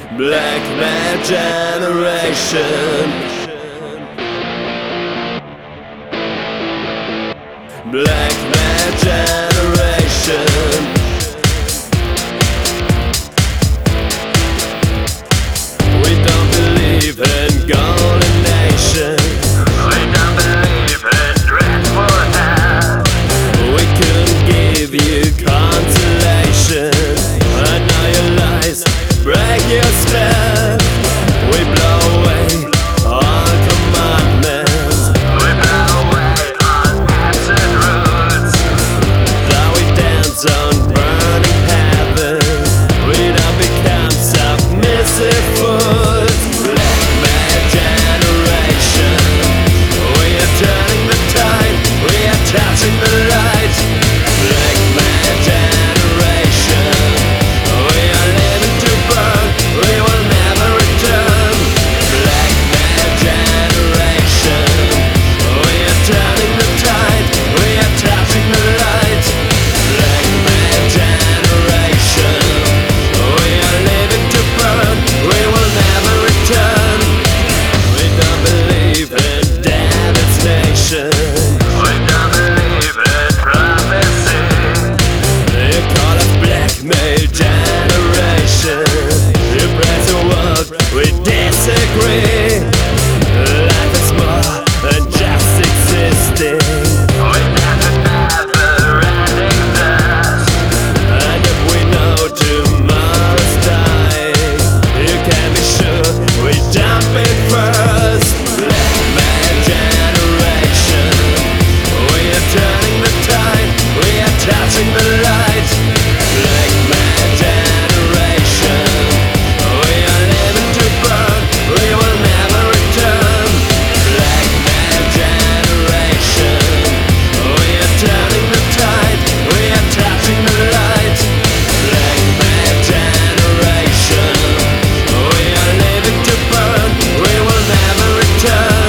Black Man Generation. Black Man Generation. We don't believe in golden nation. We don't believe in dreadful hell. We couldn't give you consolation. I know your lies break your spell. We blow away all commandments. We blow away all acid roots. Though we dance on burning heaven, we don't become submissive fools. Black Man Generation. We are turning the tide. We are touching the light. Black Man Generation. We are living to burn. We will never return. Black Man Generation. We are turning the tide. We are touching the light. Black Man Generation. We are living to burn. We will never return. We don't believe in devastation. We don't believe in prophecy. You call us blackmail generation. You praise the world, we disagree. Life is more than just existing. We never ending thirst. And if we know tomorrow's dying, you can be sure we jump in first. Black Man Generation. We are turning the tide. We are touching the light. Black Man Generation. We are living to burn. We will never return. Black Man Generation. We are turning the tide. We are touching the light. Black Man Generation. We are living to burn. We will never return.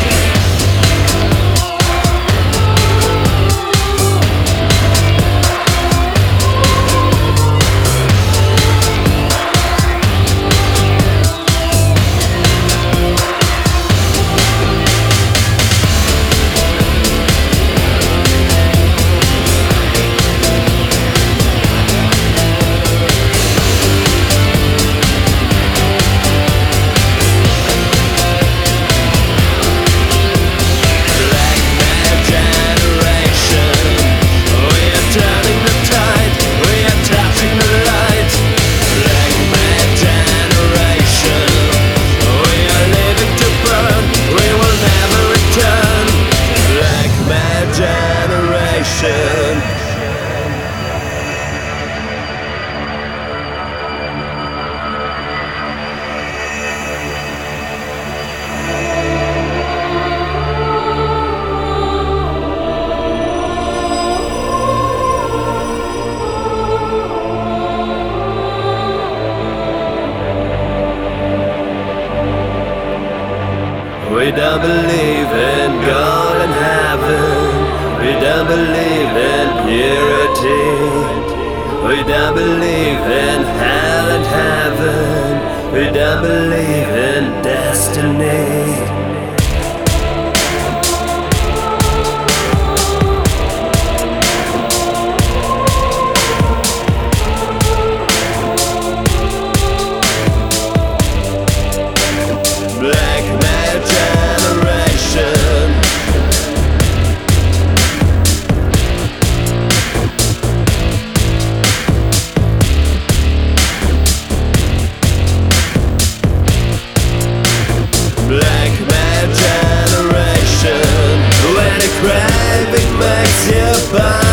Black Man Generation. We are turning the tide. We are touching the light. Black Man Generation. We are living to burn. We will never return. Black Man Generation. We don't believe in God and heaven. We don't believe in purity. We don't believe in hell and heaven. We don't believe in destiny. Black Man Generation. Black Man Generation. When a craving makes you burn.